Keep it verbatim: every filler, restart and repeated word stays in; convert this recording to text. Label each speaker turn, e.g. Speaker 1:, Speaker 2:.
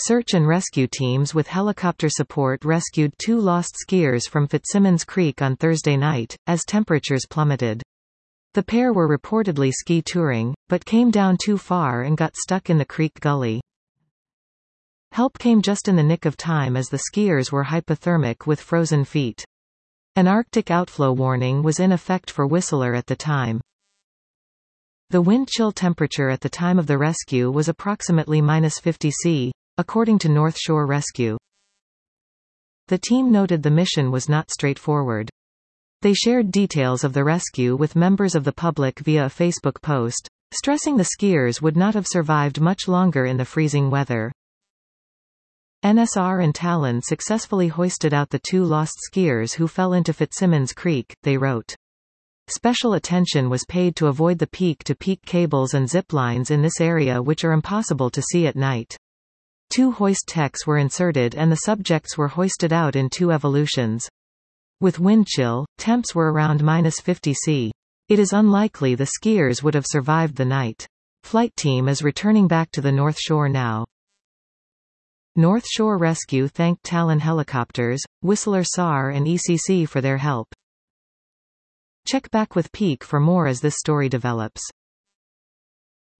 Speaker 1: Search and rescue teams with helicopter support rescued two lost skiers from Fitzsimmons Creek on Thursday night, as temperatures plummeted. The pair were reportedly ski touring, but came down too far and got stuck in the creek gully. Help came just in the nick of time as the skiers were hypothermic with frozen feet. An Arctic outflow warning was in effect for Whistler at the time. The wind chill temperature at the time of the rescue was approximately minus fifty Celsius, according to North Shore Rescue. The team noted the mission was not straightforward. They shared details of the rescue with members of the public via a Facebook post, stressing the skiers would not have survived much longer in the freezing weather. N S R and Talon successfully hoisted out the two lost skiers who fell into Fitzsimmons Creek, they wrote. Special attention was paid to avoid the peak-to-peak cables and zip lines in this area, which are impossible to see at night. Two hoist techs were inserted and the subjects were hoisted out in two evolutions. With wind chill, temps were around minus fifty Celsius. It is unlikely the skiers would have survived the night. Flight team is returning back to the North Shore now. North Shore Rescue thanked Talon Helicopters, Whistler S A R and E C C for their help. Check back with Peak for more as this story develops.